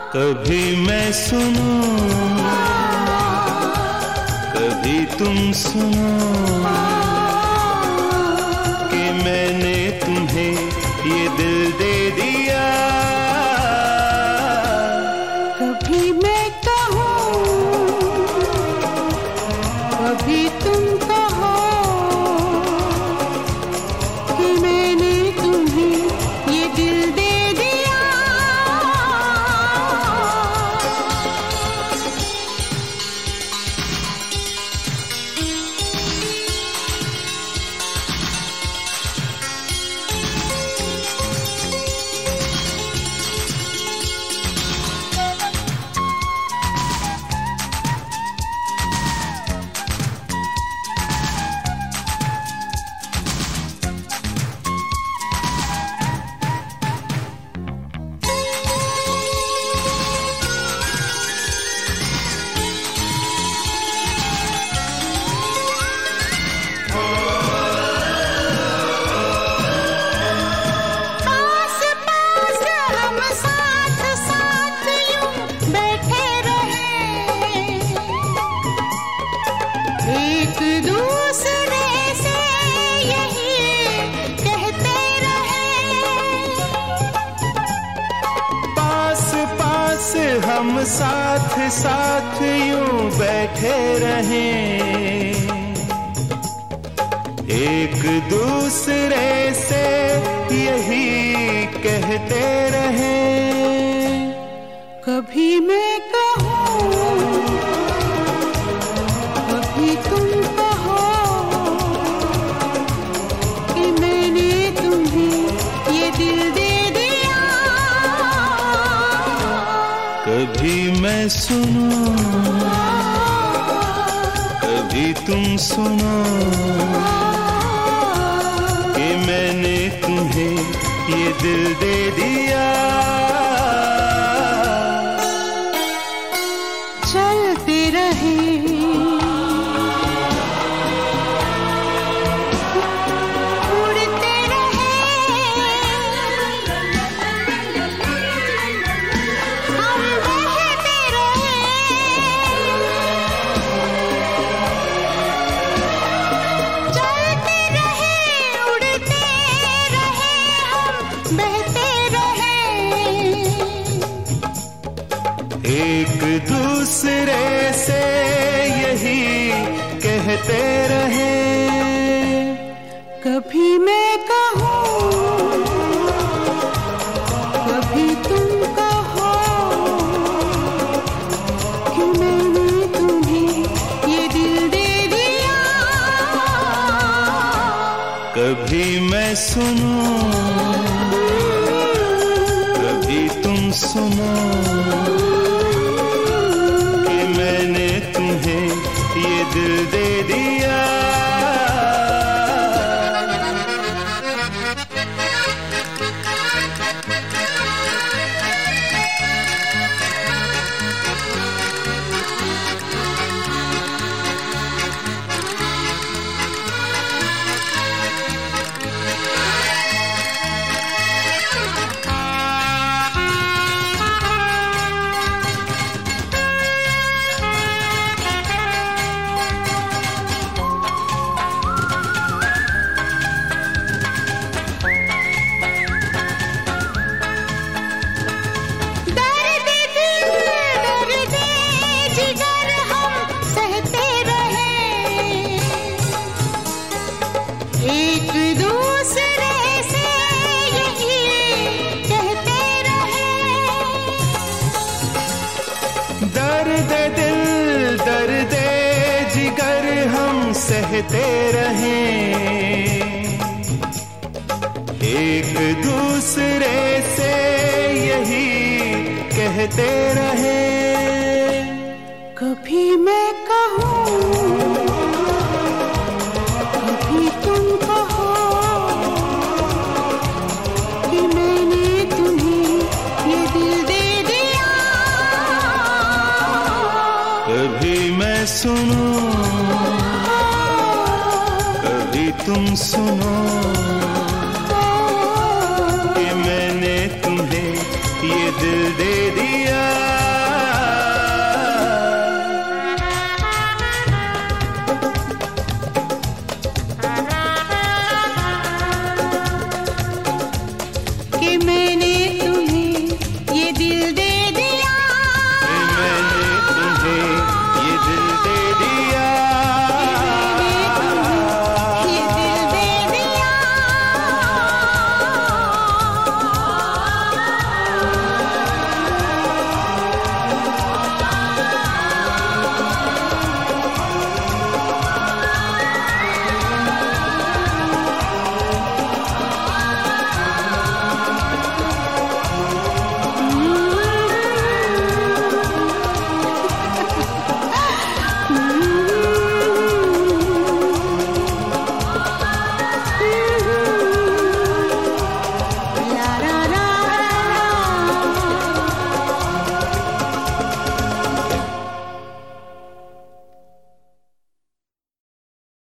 कभी मैं सुनूं, कभी तुम सुनो कि मैंने तुम्हें ये दिल दे दिया। कभी मैं कहूँ, कभी तुम कहो कि मैंने तुम्हें ये दिल दे दिया। एक दूसरे से यही कहते रहे, पास पास हम साथ साथ यूं बैठे रहें, एक दूसरे से यही कहते रहें। कभी मैं कहूँ, कभी तुम कहो कि मैंने तुम्हें ये दिल दे दिया। कभी मैं सुनूं, कभी तुम सुनो कि मैंने तुम्हें ये दिल दे दिया। चलते रहे, उड़ते रहे, हम बहते रहे। चलते रहे, उड़ते रहे, हम बहते रहे। एक दूसरे से यही कहते रहे। कभी मैं कहूँ, कभी तुम कहो कि मैंने तुम्हें ये दिल दे दिया। कभी मैं सुनूं, कभी तुम सुनो कि मैंने तुम्हें ये दिल दे दिया। एक दूसरे से यही कहते रहे, दर्द दिल दर्द जिगर हम सहते रहें, एक दूसरे से यही कहते रहें। कभी मैं कहूँ, कभी तुम कहो कि मैंने तुम्हें ये दिल दे दिया। कभी मैं सुनूं, कभी तुम सुनो कि मैंने तुम्हें ये दिल दे